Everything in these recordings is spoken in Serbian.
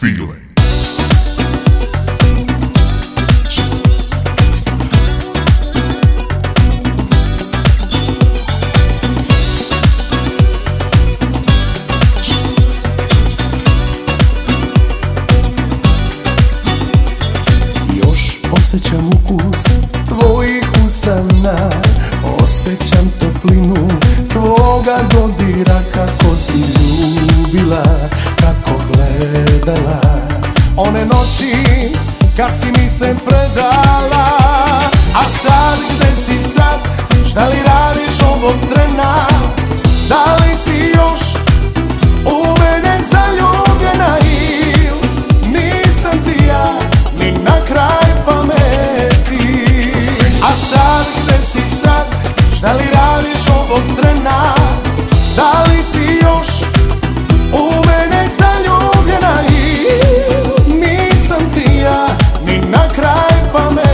feeling. Osjećam ukus tvojih usana, osjećam toplinu tvoga dodira. Kako si ljubila, kako gledala one noći kad si mi se predala. A sad gde si sad, šta li radiš ovog trena? Da li si još u mene zaljubljena ili nisam ti ja ni na kraj pameti? A sad gde si sad, šta li radiš ovog trena? Da li si još u mene zaljubljena ili nisam ti ja ni na kraj pameti?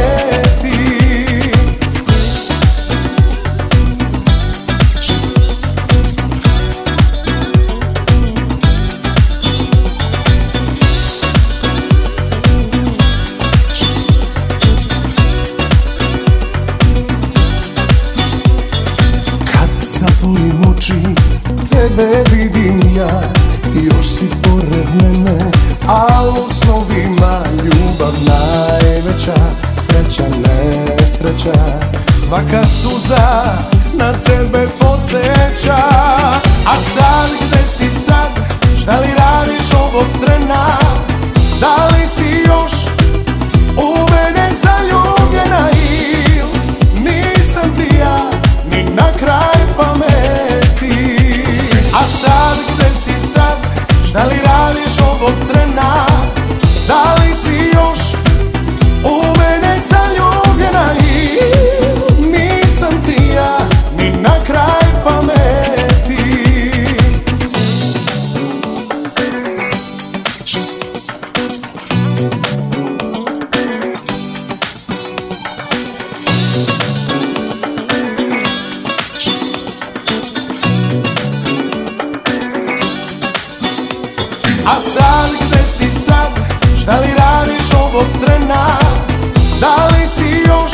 Zatvorim oči, tebe vidim ja, još si pored mene, al u snovima ljubav najveća, sreća nesreća, svaka suza na tebe podsjeća. A sad gde si sad, šta li radiš ovog trena? Da li si još u mene zaljubljena ili nisam ti ja ni na kraj pameti? A sad gde si sad, šta li radiš ovog trena? Da li si još u mene zaljubljena ili nisam ti ja ni na kraj pameti? A sad gde si sad, šta li radiš ovog trena? Da li si još